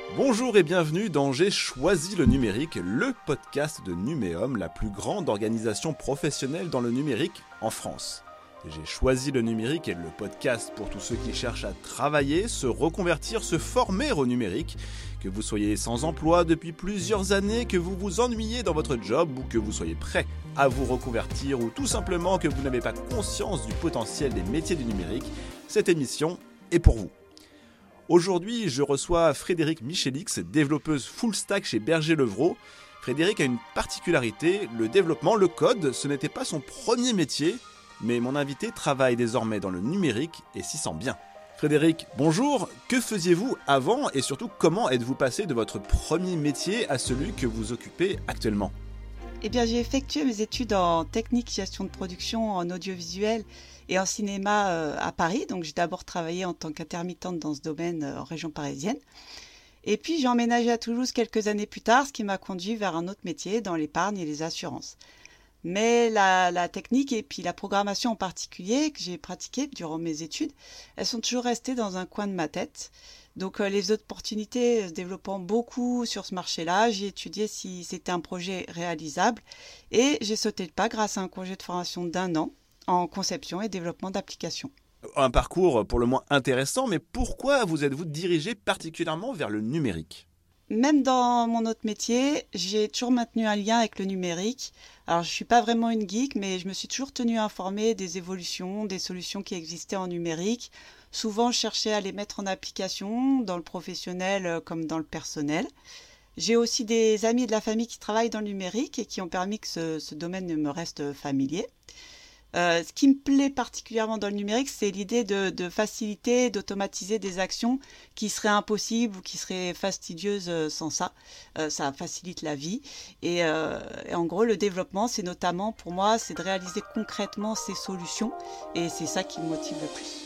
Bonjour et bienvenue dans J'ai choisi le numérique, le podcast de Numéum, la plus grande organisation professionnelle dans le numérique en France. J'ai choisi le numérique est le podcast pour tous ceux qui cherchent à travailler, se reconvertir, se former au numérique. Que vous soyez sans emploi depuis plusieurs années, que vous vous ennuyez dans votre job ou que vous soyez prêt à vous reconvertir ou tout simplement que vous n'avez pas conscience du potentiel des métiers du numérique, cette émission est pour vous. Aujourd'hui, je reçois Frédérique Michelix, développeuse full stack chez Berger-Levrault. Frédérique a une particularité, le développement, le code, ce n'était pas son premier métier, mais mon invité travaille désormais dans le numérique et s'y sent bien. Frédérique, bonjour, que faisiez-vous avant et surtout comment êtes-vous passé de votre premier métier à celui que vous occupez actuellement ? Eh bien, j'ai effectué mes études en technique, gestion de production, en audiovisuel et en cinéma à Paris. Donc, j'ai d'abord travaillé en tant qu'intermittente dans ce domaine en région parisienne. Et puis, j'ai emménagé à Toulouse quelques années plus tard, ce qui m'a conduit vers un autre métier dans l'épargne et les assurances. Mais la technique et puis la programmation en particulier que j'ai pratiquée durant mes études, elles sont toujours restées dans un coin de ma tête. Donc les opportunités se développant beaucoup sur ce marché-là, j'ai étudié si c'était un projet réalisable et j'ai sauté le pas grâce à un congé de formation d'1 an en conception et développement d'applications. Un parcours pour le moins intéressant, mais pourquoi vous êtes-vous dirigé particulièrement vers le numérique ? Même dans mon autre métier, j'ai toujours maintenu un lien avec le numérique. Alors, je ne suis pas vraiment une geek, mais je me suis toujours tenue informée des évolutions, des solutions qui existaient en numérique. Souvent, je cherchais à les mettre en application, dans le professionnel comme dans le personnel. J'ai aussi des amis de la famille qui travaillent dans le numérique et qui ont permis que ce domaine me reste familier. Ce qui me plaît particulièrement dans le numérique, c'est l'idée de faciliter, d'automatiser des actions qui seraient impossibles ou qui seraient fastidieuses sans ça. Ça facilite la vie. Et en gros, le développement, c'est notamment, pour moi, c'est de réaliser concrètement ces solutions. Et c'est ça qui me motive le plus.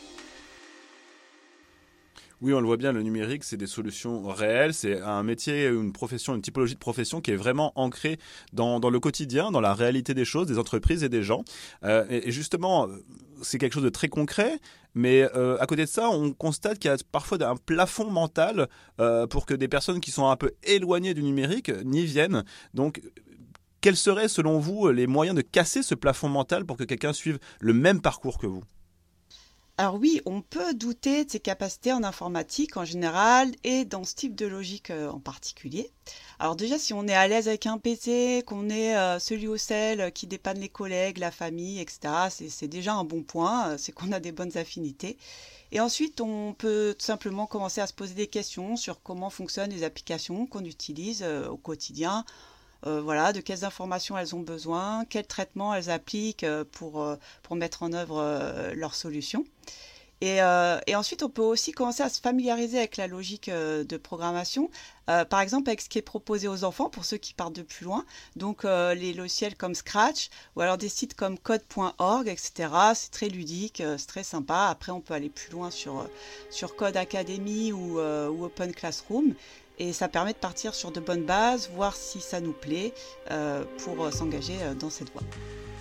Oui, on le voit bien, le numérique, c'est des solutions réelles, c'est un métier, une profession, une typologie de profession qui est vraiment ancrée dans le quotidien, dans la réalité des choses, des entreprises et des gens. Et justement, c'est quelque chose de très concret, mais à côté de ça, on constate qu'il y a parfois un plafond mental pour que des personnes qui sont un peu éloignées du numérique n'y viennent. Donc, quels seraient, selon vous, les moyens de casser ce plafond mental pour que quelqu'un suive le même parcours que vous ? Alors oui, on peut douter de ses capacités en informatique en général et dans ce type de logique en particulier. Alors déjà, si on est à l'aise avec un PC, qu'on est celui ou celle qui dépanne les collègues, la famille, etc., c'est déjà un bon point, c'est qu'on a des bonnes affinités. Et ensuite, on peut tout simplement commencer à se poser des questions sur comment fonctionnent les applications qu'on utilise au quotidien. Voilà, de quelles informations elles ont besoin, quels traitements elles appliquent pour mettre en œuvre leurs solutions. Et ensuite, on peut aussi commencer à se familiariser avec la logique de programmation, par exemple avec ce qui est proposé aux enfants pour ceux qui partent de plus loin. Donc les logiciels comme Scratch ou alors des sites comme code.org, etc. C'est très ludique, c'est très sympa. Après, on peut aller plus loin sur Code Academy ou Open Classroom. Et ça permet de partir sur de bonnes bases, voir si ça nous plaît pour s'engager dans cette voie.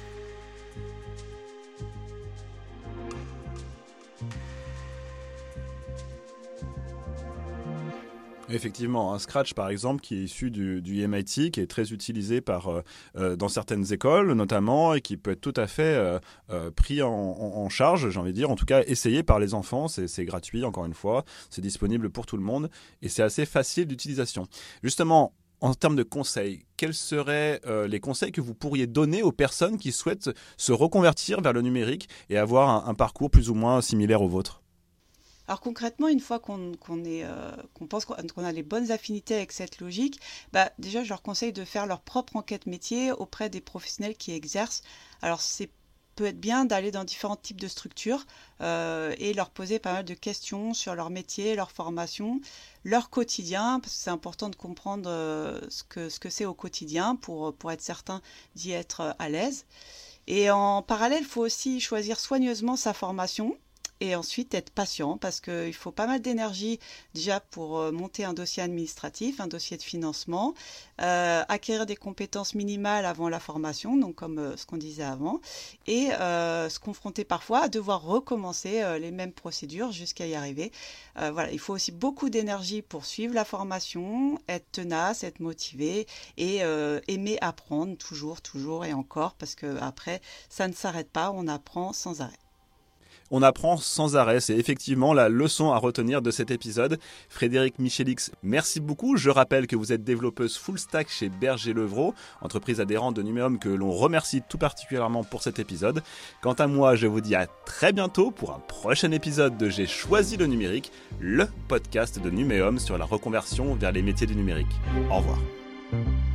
Effectivement, un Scratch par exemple qui est issu du MIT, qui est très utilisé dans certaines écoles notamment et qui peut être tout à fait pris en charge, j'ai envie de dire, en tout cas essayé par les enfants, c'est gratuit encore une fois, c'est disponible pour tout le monde et c'est assez facile d'utilisation. Justement, en termes de conseils, quels seraient les conseils que vous pourriez donner aux personnes qui souhaitent se reconvertir vers le numérique et avoir un parcours plus ou moins similaire au vôtre ? Alors concrètement, une fois qu'on pense qu'on a les bonnes affinités avec cette logique, déjà je leur conseille de faire leur propre enquête métier auprès des professionnels qui exercent. Alors c'est peut être bien d'aller dans différents types de structures et leur poser pas mal de questions sur leur métier, leur formation, leur quotidien, parce que c'est important de comprendre ce que c'est au quotidien pour être certain d'y être à l'aise. Et en parallèle, il faut aussi choisir soigneusement sa formation. et ensuite être patient parce qu'il faut pas mal d'énergie déjà pour monter un dossier administratif, un dossier de financement, acquérir des compétences minimales avant la formation, donc comme ce qu'on disait avant, et se confronter parfois à devoir recommencer les mêmes procédures jusqu'à y arriver. Voilà, il faut aussi beaucoup d'énergie pour suivre la formation, être tenace, être motivé et aimer apprendre toujours et encore parce que après ça ne s'arrête pas, on apprend sans arrêt. On apprend sans arrêt, c'est effectivement la leçon à retenir de cet épisode. Frédérique Michelix, merci beaucoup. Je rappelle que vous êtes développeuse full stack chez Berger Levrault, entreprise adhérente de Numéum que l'on remercie tout particulièrement pour cet épisode. Quant à moi, je vous dis à très bientôt pour un prochain épisode de J'ai choisi le numérique, le podcast de Numéum sur la reconversion vers les métiers du numérique. Au revoir.